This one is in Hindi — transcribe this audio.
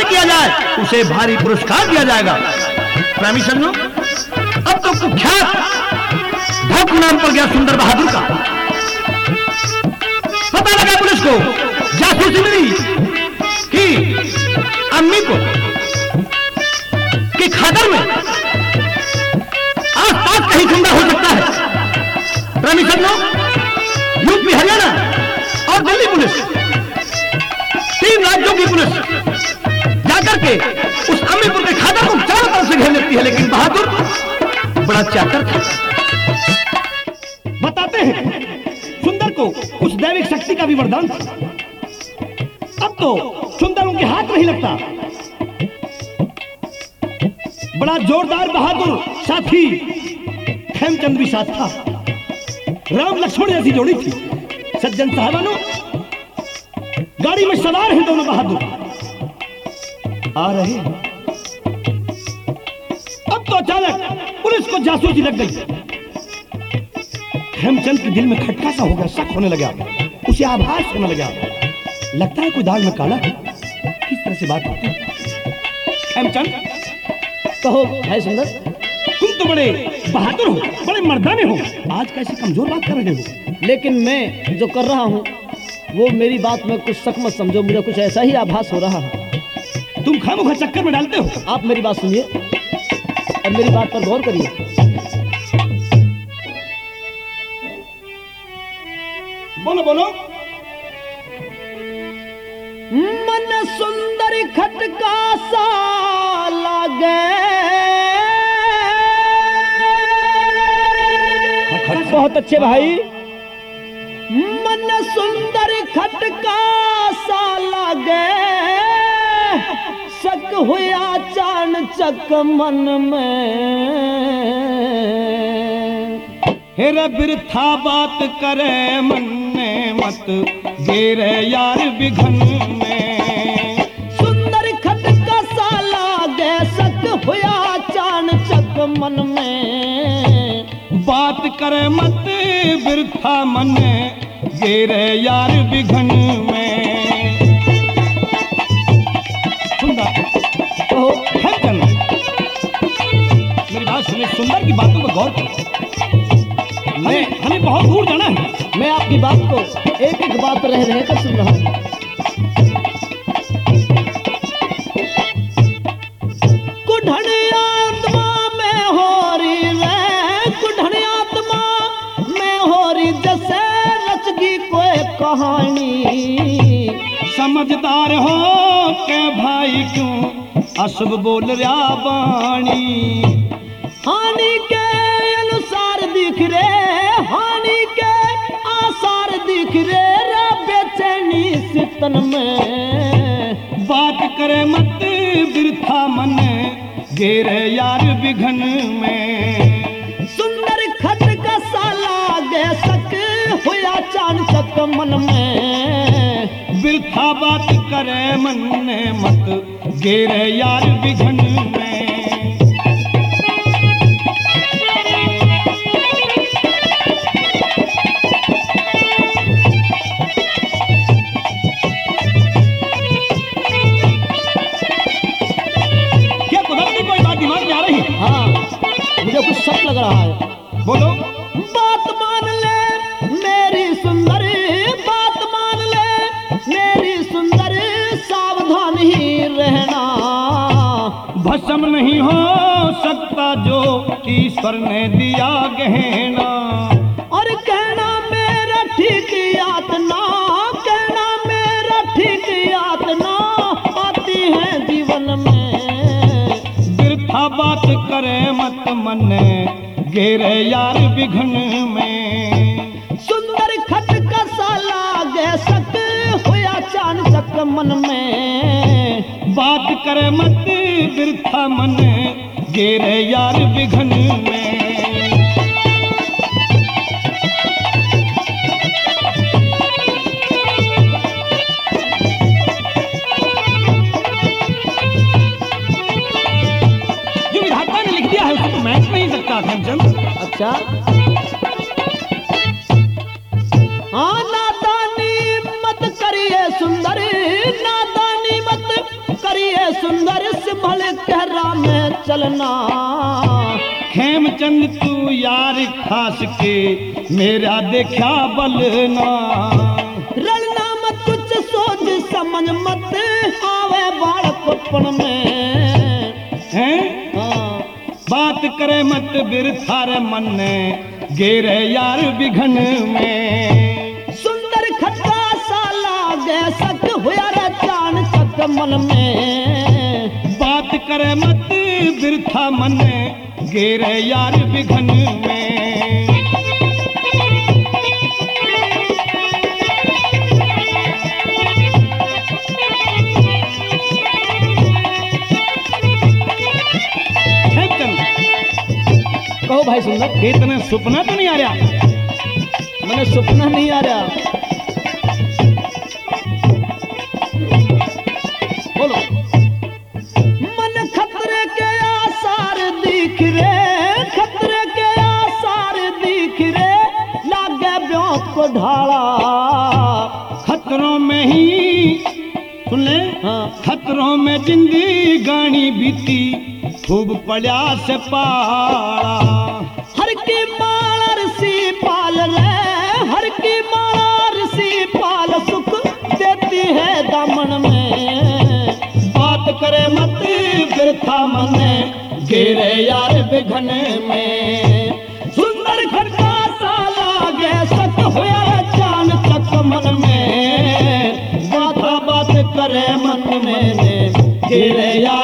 किया जाए उसे भारी पुरस्कार दिया जाएगा। प्रेमी समझो, अब तो कुख्यात भौक नाम पर गया सुंदर बहादुर का। पता लगा पुलिस को, जासूसी मिली कि अम्मी को कि खादर में आसपास कहीं गुंडा हो सकता है। प्रेमी समझो, यूपी, हरियाणा और दिल्ली पुलिस, 3 राज्यों की पुलिस जाकर के उस अम्मीपुर के खादर को चारों तरफ से घेर लेती है, लेकिन बहादुर बड़ा चाकर था। बताते हैं सुंदर को उस दैविक शक्ति का भी वरदान था। अब तो सुंदर उनके हाथ नहीं लगता। बड़ा जोरदार बहादुर साथी खेमचंद भी साथ था। राम लक्ष्मण जैसी जोड़ी थी। सज्जन साहबानों, गाड़ी में सवार हैं दोनों बहादुर, आ रहे हैं। अब तो अचानक पुलिस को जासूसी लग गई। हेमचंद के दिल में खटका सा हो गया, शक होने लगा, उसे आभास होने लगा, लगता है कोई दाल में काला है। किस तरह से बात होती है? हेमचंद, कहो भाई सुंदर, तुम तो बड़े बहादुर हो, बड़े मर्दाने हो, आज कैसी कमजोर बात कर रहे हो? लेकिन मैं जो कर रहा हूँ वो मेरी बात में कुछ शक मत समझो, मुझे कुछ ऐसा ही आभास हो रहा है। तुम खामोखा चक्कर में डालते हो। आप मेरी बात सुनिए और मेरी बात पर गौर करिए। बोलो बोलो। मन सुंदर खटका सा लागे, बहुत अच्छे भाई। मन सुंदर खटका सा लागे, शक हुआ चाणचक मन में। हेरे बिरथा बात करे मन ने, मत गेरे यार बिघन में। सुंदर खटका सा लागे, शक हुआ चाणचक मन में। बात करे मत बिरथा मन, गेरे यार बिघन में। सुंदर, कहो हेमचंद, मेरी बात सुनिए, सुंदर की बातों पर गौर करो। हमें बहुत दूर जाना है। मैं आपकी बात को एक एक बात रह कर सुन रहा हूँ। कुढ़नी आत्मा में हो रही रे, कुढ़नी आत्मा में हो रही जैसे रचगी कोई कहानी। समझदार हो के भाई क्यों अशुभ बोल रहा बाणी। हानि के अनुसार दिख रे, हानि के आसार दिख रे, बेचैनी सितन में। बात करे मत बिरथा मन, गेरे यार बिघन में। सुंदर खटका सा लागे, शक हुआ चाणचक मन में। बिरथा बात करे मन ने, मत गेरे यार बिघन में। मुझे कुछ शक लग रहा है। बोलो। बात मान ले मेरी सुंदर, बात मान ले मेरी सुंदर, सावधान ही रहना। भस्म नहीं हो सकता जो ईश्वर ने दिया गहना। और कहना मेरा ठीक यातना, कहना मेरा ठीक यातना आती है जीवन में। बिरथा बात करे मत मन, गेरे यार बिघन में। सुंदर खटका सा लागे, शक हुआ चाणचक मन में। बात करे मत बिरथा मन, गेरे यार बिघन में। जो विधाता ने लिख दिया है उसको तो मैं नहीं सकता हेमचंद। अच्छा, हाँ, नादानी मत करिए सुंदर, नादानी मत करिए कहरा में चलना। खेमचंद तू यार खास के मेरा देखा बलना। रलना मत कुछ सोच समझ मत आवे बालकपन में। हैं हाँ। बात करे मत बिरथा रे मन ने गेरे यार बिघन में। सुंदर खट्टा सा लागे सक हुआ रे चान चक मन में। बात करे मत बिरथा मन गेरे यार बिघन में। कहो भाई सुंदर, इतने सपना तो नहीं आ रहा? मैंने सपना नहीं आ रहा। बोलो। मन खतरे के आसार दिख रे, खतरे के आसार दिख रे, लागे ब्योत को ढाला। खतरों में ही सुन ले। हाँ। खतरों में जिंदगी गानी बीती खूब पड़ा से पाला। हर की माला ऋषि पाल रे, हर की माला ऋषि पाल सुख देती है दामन में। बात करे मत बिरथा मन गेरे यार बिघन में। सुंदर खट्टा सा लागे सत हुआ चान चक मन में। बात बात करे मन में गिरे यार